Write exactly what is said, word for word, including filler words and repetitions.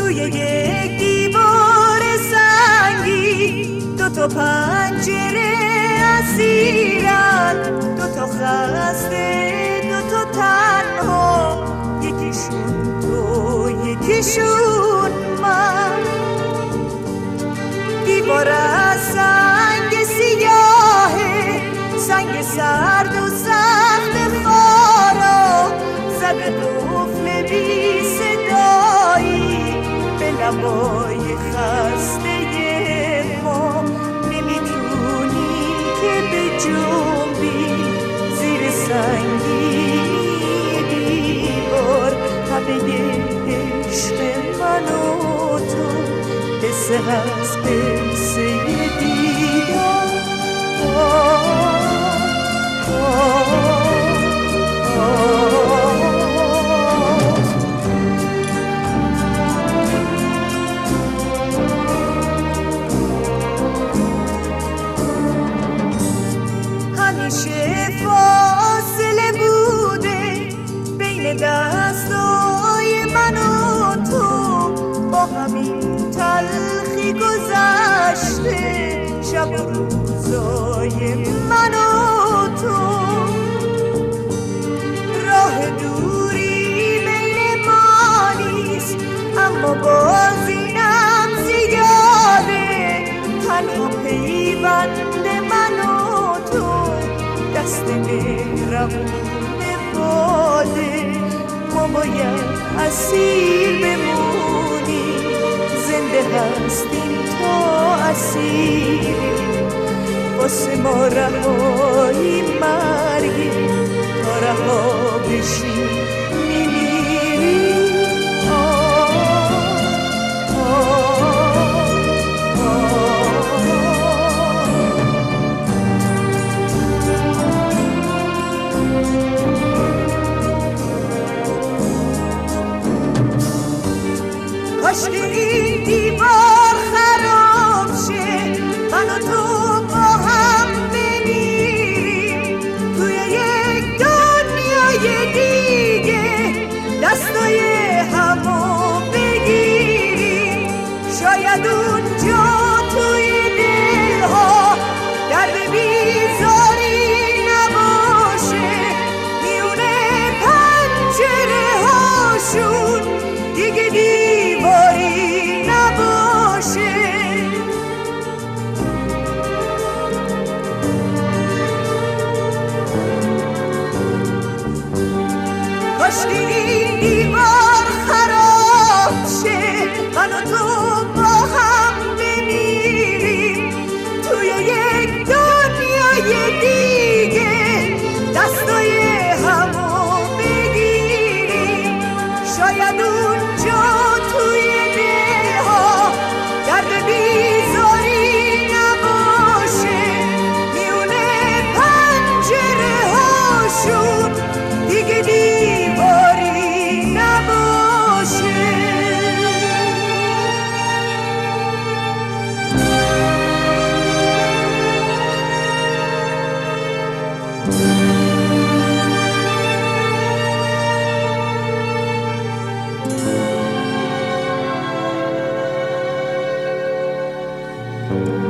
توی یک دیوار سنگی دو تا پنجره اسیرن، دو تا خسته دو تا تنها، یکیشون تو یکیشون من. دیوار از سنگ سیاهه، سنگ سرد و سخت خارا، زده قفل بی صدایی به لبای خسته ما. نمیتونی که به جنبی زیر سنگی دیوار، همه عشق من و تو قصه هست، قصه دیدار. همیشه فاصله بوده بین دستای من و تو، با همین تلخی گذشته شب و روزای من و تو. راه دوری بین ما نیست، اما باز اینم زیاده، تنها پیوند من و تو دست مهربون باده. ما باید اسیر بمونی، زنده هستیم تا اسیر، واسه ما رهایی مرگی، تا رها بشی میمیری. کاش که این دیوار خراب شه، من و تو با هم بمیریم توی یک دنیای دیگه، دستای همو بگیریم. شاید اونجا توی دلها درد بیزاری نباشه، میونه پنجره هاشون دیگه دیواری نباشه. کاش که این دیوار خراب شه، من و تو با هم بمیریم توی یک دنیای دیگه، دستای همو بگیریم. شاید اونجا توی دلها درد بیزاری نباشه، میونه پنجره هاشون دیگه دیواری نباشه. thank you